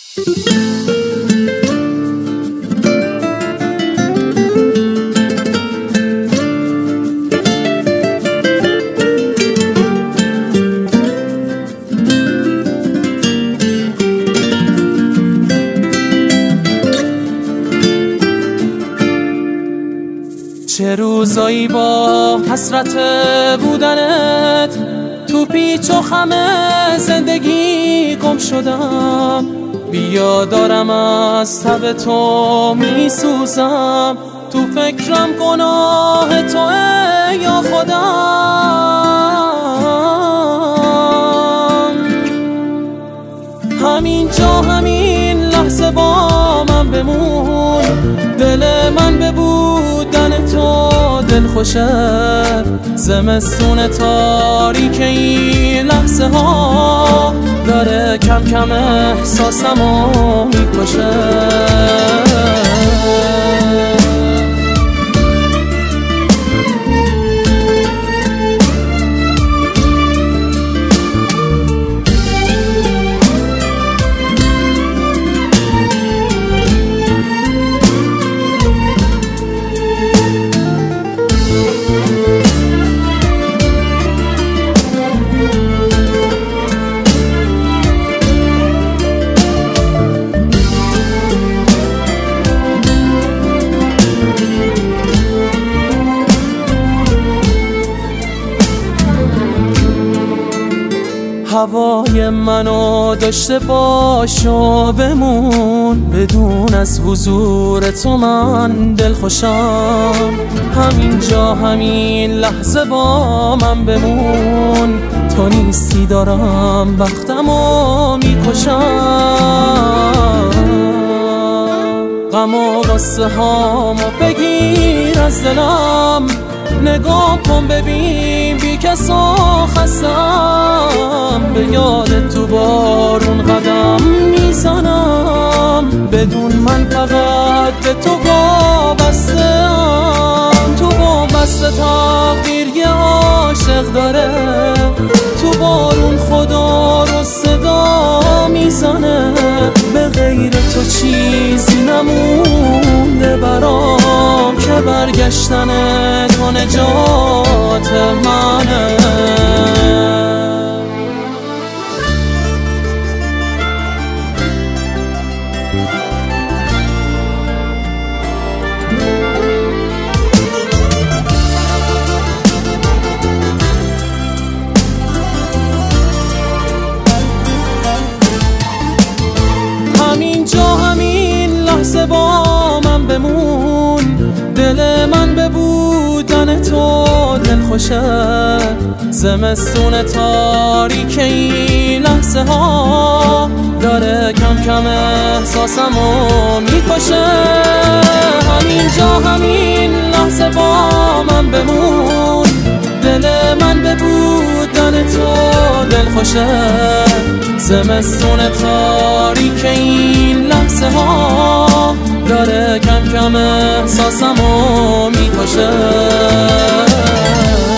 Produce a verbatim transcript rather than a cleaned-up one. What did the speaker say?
چه روزایی با حسرت بودنت تو پیچ و خم زندگی گم شدم. بیا دارم از تب تو می سوزم، تو فکرم گناه توئه یا خودم. همین جا همین لحظه با من بمون، دل من به بودن تو دل خوشه. زمستون تاریک این لحظه ها داره کم کم احساسمو میکشه. هوای منو داشته باش و بمون، بدون از حضور تو من دل خوشم. همین جا همین لحظه با من بمون، تو نیستی دارم وقتمو میکشم. غم و غصه هامو بگیر از دلم، نگاه کن ببین بی کس و خستم. به یاد تو بارون قدم میزنم، بدون من فقط به تو وابسته‌ام. تو وابسته تقدیر یه عاشق داره، تو بارون خدا رو صدا میزنه. به غیر تو چیزی نمونده برام که برگشتن تو نجات منه. همین جا همین لحظه با من بمون، دل من به بودن تو دل خوشه. زمستون تاریک این لحظه ها داره کم کم احساسمو میکشه. همین جا همین لحظه با من بمون، دل من به بودن تو دل خوشه. زمستون تاریک این لحظه ها داره کم کم احساسمو میکشه.